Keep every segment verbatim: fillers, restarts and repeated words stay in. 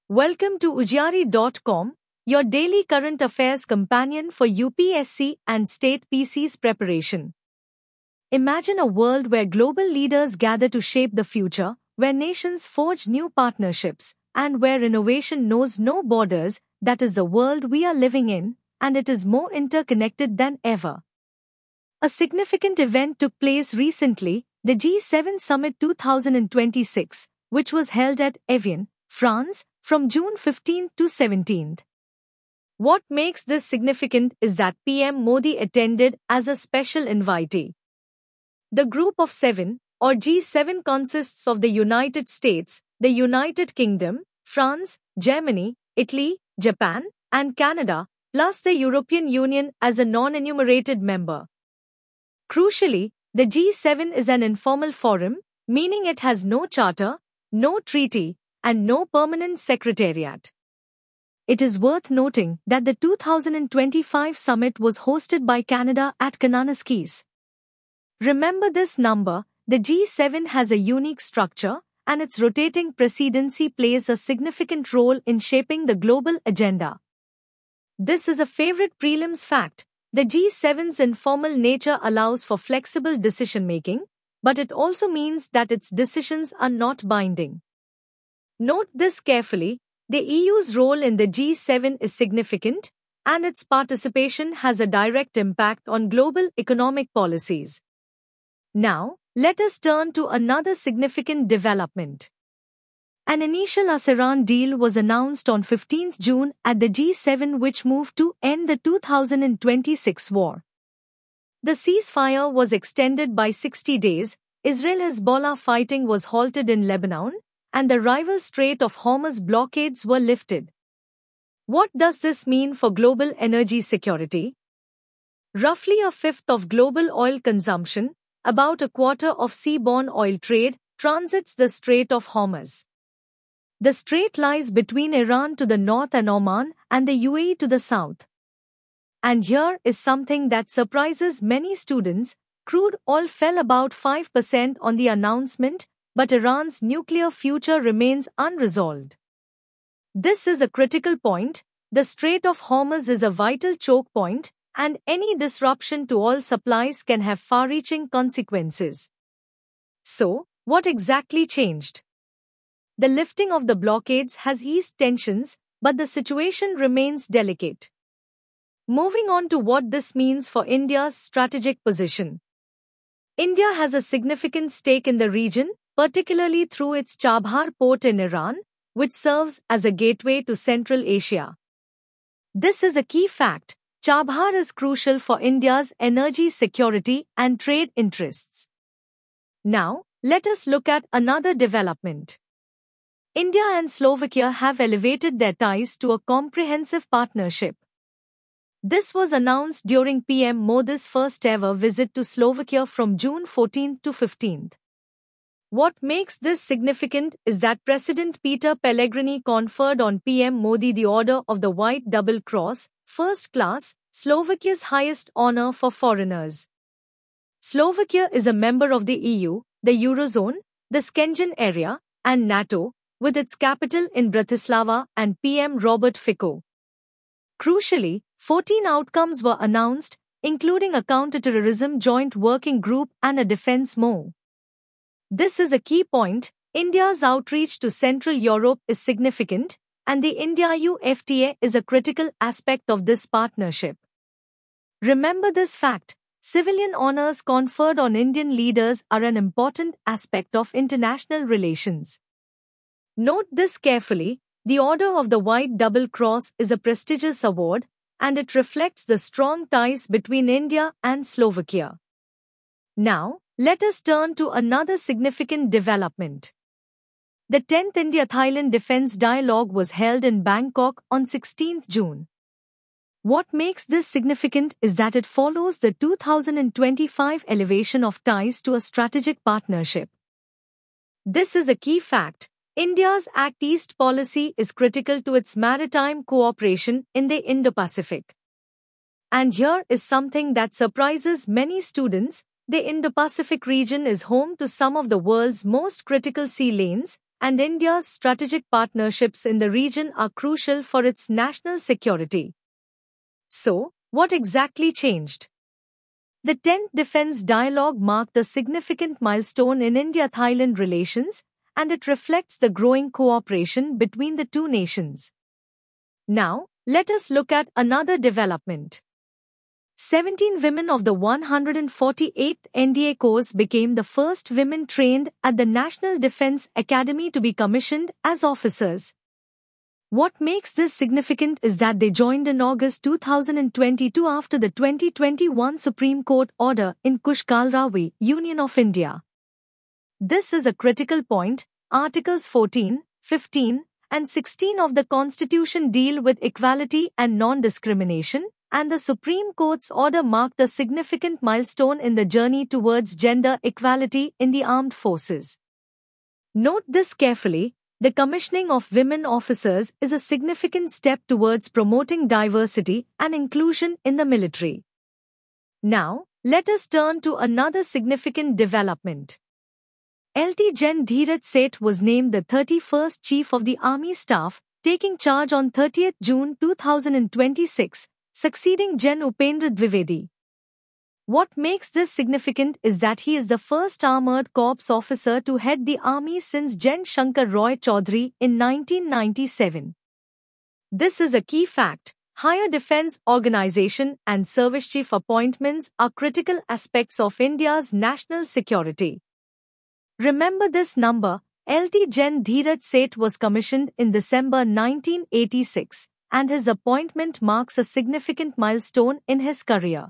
Welcome to Ujari dot com, your daily current affairs companion for U P S C and state P Cs preparation. Imagine a world where global leaders gather to shape the future, where nations forge new partnerships, and where innovation knows no borders. That is the world we are living in, and it is more interconnected than ever. A significant event took place recently, the G seven Summit twenty twenty-six, which was held at Evian, France, from June fifteenth to seventeenth. What makes this significant is that P M Modi attended as a special invitee. The Group of Seven, or G seven, consists of the United States, the United Kingdom, France, Germany, Italy, Japan, and Canada, plus the European Union as a non-enumerated member. Crucially, the G seven is an informal forum, meaning it has no charter, no treaty, and no permanent secretariat. It is worth noting that the two thousand twenty-five summit was hosted by Canada at Kananaskis. Remember this number, the G seven has a unique structure, and its rotating presidency plays a significant role in shaping the global agenda. This is a favorite prelims fact. The G seven's informal nature allows for flexible decision-making, but it also means that its decisions are not binding. Note this carefully, the E U's role in the G seven is significant, and its participation has a direct impact on global economic policies. Now, let us turn to another significant development. An initial ASEAN deal was announced on fifteenth June at the G seven, which moved to end the two thousand twenty-six war. The ceasefire was extended by sixty days, Israel-Hezbollah fighting was halted in Lebanon, and the rival Strait of Hormuz blockades were lifted. What does this mean for global energy security? Roughly a fifth of global oil consumption, about a quarter of seaborne oil trade, transits the Strait of Hormuz. The strait lies between Iran to the north and Oman and the U A E to the south. And here is something that surprises many students: crude oil fell about five percent on the announcement, but Iran's nuclear future remains unresolved. This is a critical point. The Strait of Hormuz is a vital choke point, and any disruption to oil supplies can have far-reaching consequences. So, what exactly changed? The lifting of the blockades has eased tensions, but the situation remains delicate. Moving on to what this means for India's strategic position. India has a significant stake in the region, particularly through its Chabhar port in Iran, which serves as a gateway to Central Asia. This is a key fact. Chabhar is crucial for India's energy security and trade interests. Now, let us look at another development. India and Slovakia have elevated their ties to a comprehensive partnership. This was announced during P M Modi's first ever visit to Slovakia from June fourteenth to fifteenth. What makes this significant is that President Peter Pellegrini conferred on P M Modi the Order of the White Double Cross, First Class, Slovakia's highest honor for foreigners. Slovakia is a member of the E U, the Eurozone, the Schengen area, and NATO, with its capital in Bratislava and P M Robert Fico. Crucially, fourteen outcomes were announced, including a counterterrorism joint working group and a defense M O U. This is a key point. India's outreach to Central Europe is significant, and the India-E U F T A is a critical aspect of this partnership. Remember this fact: civilian honors conferred on Indian leaders are an important aspect of international relations. Note this carefully: the Order of the White Double Cross is a prestigious award, and it reflects the strong ties between India and Slovakia. Now, let us turn to another significant development. The tenth India-Thailand Defence Dialogue was held in Bangkok on sixteenth June. What makes this significant is that it follows the two thousand twenty-five elevation of ties to a strategic partnership. This is a key fact. India's Act East policy is critical to its maritime cooperation in the Indo-Pacific. And here is something that surprises many students: the Indo-Pacific region is home to some of the world's most critical sea lanes, and India's strategic partnerships in the region are crucial for its national security. So, what exactly changed? The tenth Defence Dialogue marked a significant milestone in India-Thailand relations, and it reflects the growing cooperation between the two nations. Now, let us look at another development. seventeen women of the one hundred forty-eighth N D A course became the first women trained at the National Defence Academy to be commissioned as officers. What makes this significant is that they joined in August two thousand twenty-two after the twenty twenty-one Supreme Court order in Kush-Kalravi, Union of India. This is a critical point. Articles fourteen, fifteen, and sixteen of the Constitution deal with equality and non-discrimination, and the Supreme Court's order marked a significant milestone in the journey towards gender equality in the armed forces. Note this carefully. The commissioning of women officers is a significant step towards promoting diversity and inclusion in the military. Now, let us turn to another significant development. Lieutenant General Dheeraj Seth was named the thirty-first Chief of the Army Staff, taking charge on thirtieth June two thousand twenty-six, succeeding General Upendra Dwivedi. What makes this significant is that he is the first Armoured Corps officer to head the army since General Shankar Roy Chaudhary in nineteen ninety-seven. This is a key fact. Higher defence organisation and service chief appointments are critical aspects of India's national security. Remember this number. Lieutenant General Dheeraj Seth was commissioned in December nineteen eighty-six, and his appointment marks a significant milestone in his career.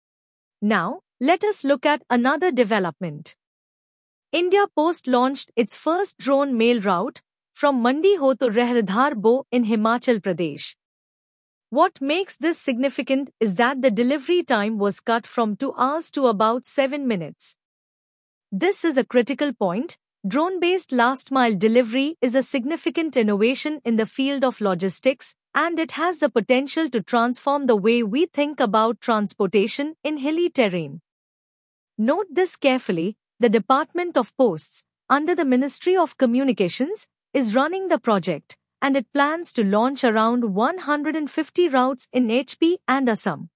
Now, let us look at another development. India Post launched its first drone mail route from Mandi Ho to Rehradar Bo in Himachal Pradesh. What makes this significant is that the delivery time was cut from two hours to about seven minutes. This is a critical point. Drone-based last-mile delivery is a significant innovation in the field of logistics, and it has the potential to transform the way we think about transportation in hilly terrain. Note this carefully. The Department of Posts, under the Ministry of Communications, is running the project, and it plans to launch around one hundred fifty routes in H P and Assam.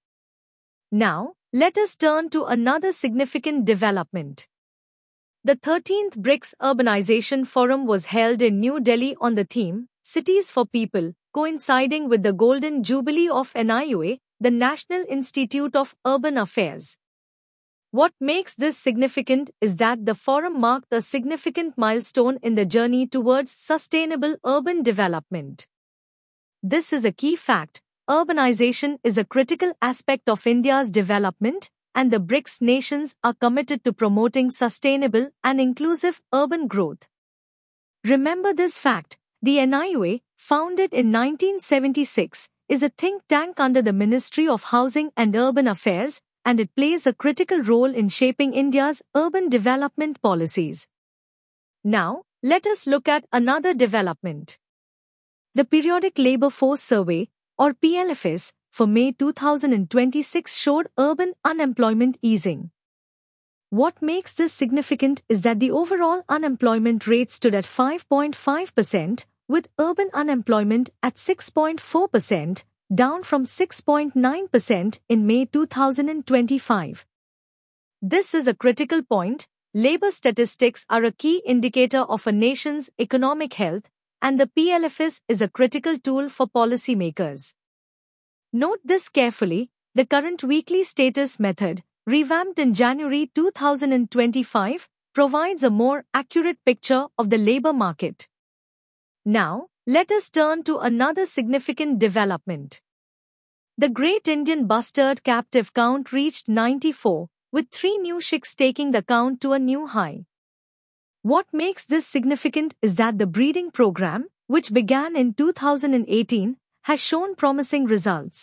Now, let us turn to another significant development. The thirteenth BRICS Urbanization Forum was held in New Delhi on the theme, Cities for People, coinciding with the Golden Jubilee of N I U A, the National Institute of Urban Affairs. What makes this significant is that the forum marked a significant milestone in the journey towards sustainable urban development. This is a key fact. Urbanization is a critical aspect of India's development, and the BRICS nations are committed to promoting sustainable and inclusive urban growth. Remember this fact. The N I U A, founded in nineteen seventy-six, is a think tank under the Ministry of Housing and Urban Affairs, and it plays a critical role in shaping India's urban development policies. Now, let us look at another development. The Periodic Labour Force Survey, or P L F S, for May two thousand twenty-six showed urban unemployment easing. What makes this significant is that the overall unemployment rate stood at five point five percent, with urban unemployment at six point four percent, down from six point nine percent in May two thousand twenty-five. This is a critical point. Labour statistics are a key indicator of a nation's economic health, and the P L F S is a critical tool for policymakers. Note this carefully. The current weekly status method, revamped in January two thousand twenty-five, provides a more accurate picture of the labour market. Now, let us turn to another significant development. The Great Indian Bustard captive count reached ninety-four, with three new chicks taking the count to a new high. What makes this significant is that the breeding program, which began in two thousand eighteen, has shown promising results.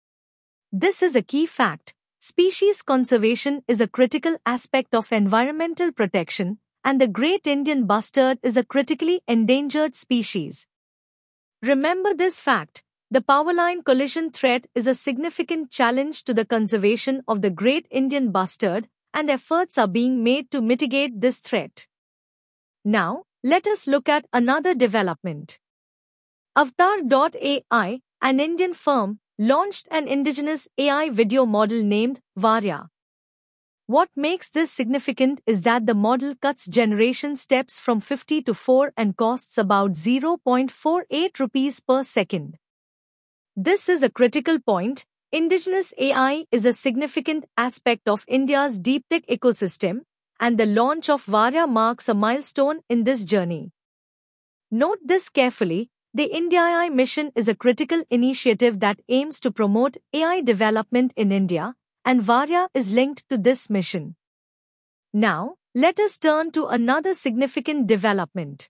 This is a key fact. Species conservation is a critical aspect of environmental protection, and the Great Indian Bustard is a critically endangered species. Remember this fact. The Powerline collision threat is a significant challenge to the conservation of the Great Indian Bustard, and efforts are being made to mitigate this threat. Now, let us look at another development. Avatar dot A I, an Indian firm, launched an indigenous A I video model named Varya. What makes this significant is that the model cuts generation steps from fifty to four and costs about zero point four eight rupees per second. This is a critical point. Indigenous A I is a significant aspect of India's deep tech ecosystem, and the launch of Varya marks a milestone in this journey. Note this carefully. The India A I mission is a critical initiative that aims to promote A I development in India, and Varya is linked to this mission. Now, let us turn to another significant development.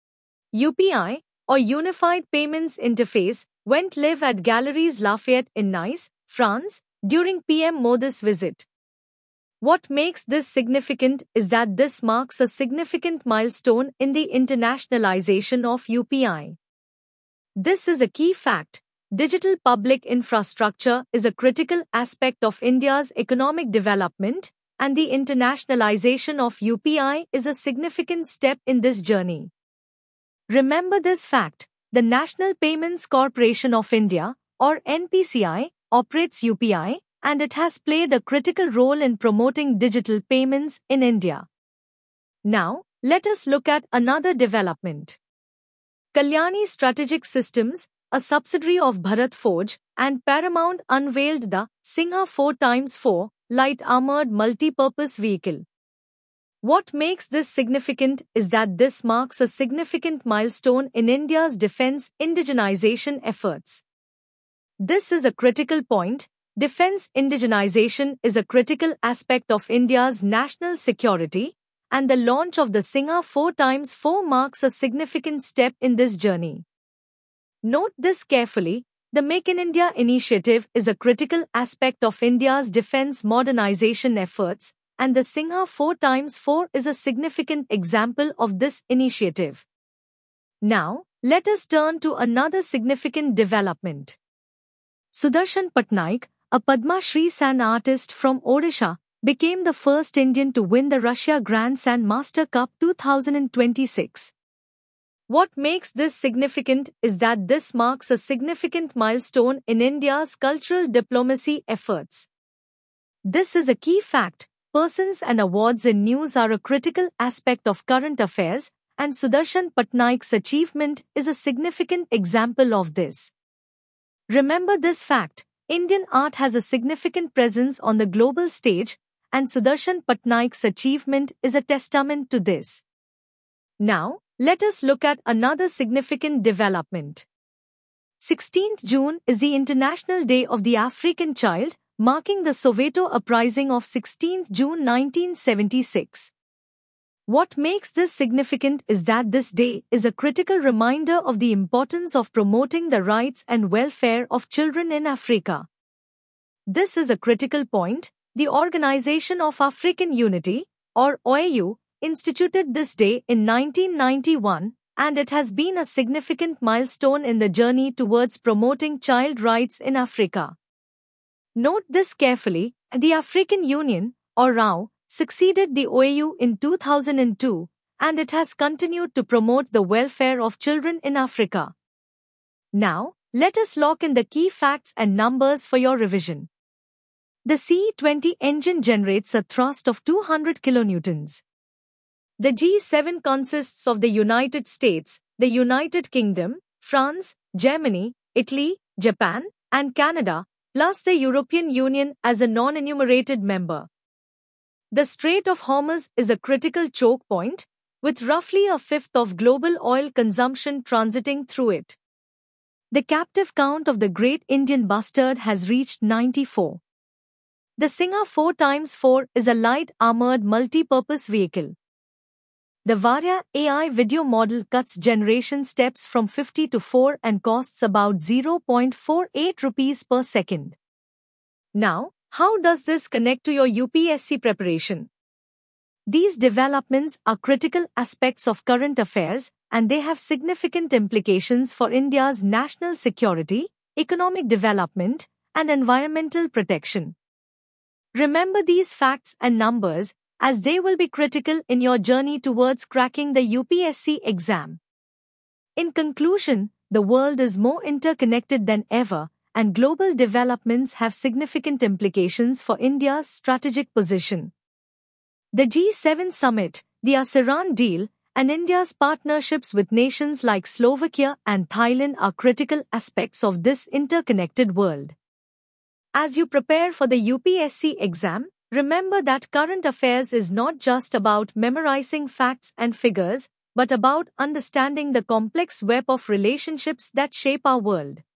U P I, or Unified Payments Interface, went live at Galeries Lafayette in Nice, France, during P M Modi's visit. What makes this significant is that this marks a significant milestone in the internationalization of U P I. This is a key fact. Digital public infrastructure is a critical aspect of India's economic development, and the internationalization of U P I is a significant step in this journey. Remember this fact: the National Payments Corporation of India, or N P C I, operates U P I, and it has played a critical role in promoting digital payments in India. Now, let us look at another development. Kalyani Strategic Systems, a subsidiary of Bharat Forge, and Paramount unveiled the Singha four by four light armored multi-purpose vehicle. What makes this significant is that this marks a significant milestone in India's defense indigenization efforts. This is a critical point. Defense indigenization is a critical aspect of India's national security, and the launch of the Singha four by four marks a significant step in this journey. Note this carefully. The Make in India initiative is a critical aspect of India's defense modernization efforts, and the Singha four by four is a significant example of this initiative. Now, let us turn to another significant development. Sudarshan Patnaik, a Padma Shri San artist from Odisha, became the first Indian to win the Russia Grand San Master Cup two thousand twenty-six. What makes this significant is that this marks a significant milestone in India's cultural diplomacy efforts. This is a key fact. Persons and awards in news are a critical aspect of current affairs, and Sudarshan Patnaik's achievement is a significant example of this. Remember this fact: Indian art has a significant presence on the global stage, and Sudarshan Patnaik's achievement is a testament to this. Now, let us look at another significant development. sixteenth June is the International Day of the African Child, marking the Soweto Uprising of sixteenth June nineteen seventy-six. What makes this significant is that this day is a critical reminder of the importance of promoting the rights and welfare of children in Africa. This is a critical point. The Organization of African Unity, or O A U, instituted this day in nineteen ninety-one, and it has been a significant milestone in the journey towards promoting child rights in Africa. Note this carefully: the African Union, or R A U, succeeded the O A U in two thousand two, and it has continued to promote the welfare of children in Africa. Now, let us lock in the key facts and numbers for your revision. The C twenty engine generates a thrust of two hundred kilonewtons. The G seven consists of the United States, the United Kingdom, France, Germany, Italy, Japan, and Canada, plus the European Union as a non-enumerated member. The Strait of Hormuz is a critical choke point, with roughly a fifth of global oil consumption transiting through it. The captive count of the Great Indian Bustard has reached ninety-four. The Singha four by four is a light armored multi-purpose vehicle. The Varya A I video model cuts generation steps from fifty to four and costs about zero point four eight rupees per second. Now, how does this connect to your U P S C preparation? These developments are critical aspects of current affairs, and they have significant implications for India's national security, economic development, and environmental protection. Remember these facts and numbers, as they will be critical in your journey towards cracking the U P S C exam. In conclusion, the world is more interconnected than ever, and global developments have significant implications for India's strategic position. The G seven summit, the ASEAN deal, and India's partnerships with nations like Slovakia and Thailand are critical aspects of this interconnected world. As you prepare for the U P S C exam, remember that current affairs is not just about memorizing facts and figures, but about understanding the complex web of relationships that shape our world.